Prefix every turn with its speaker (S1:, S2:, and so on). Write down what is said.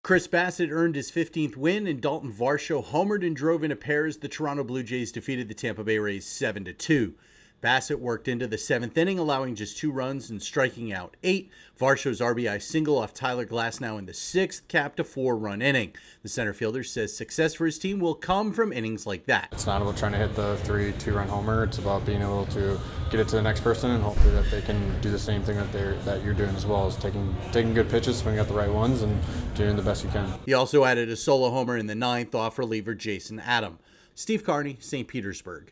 S1: Chris Bassitt earned his 15th win, and Dalton Varsho homered and drove in a pair as the Toronto Blue Jays defeated the Tampa Bay Rays 7-2. Bassitt worked into the 7th inning, allowing just 2 runs and striking out 8. Varsho's RBI single off Tyler Glasnow in the 6th capped a 4-run inning. The center fielder says success for his team will come from innings like that.
S2: It's not about trying to hit the 3 2-run homer. It's about being able to get it to the next person and hopefully that they can do the same thing that you're doing as well, as taking good pitches, swinging at the right ones, and doing the best you can.
S1: He also added a solo homer in the 9th off reliever Jason Adam. Steve Carney, St. Petersburg.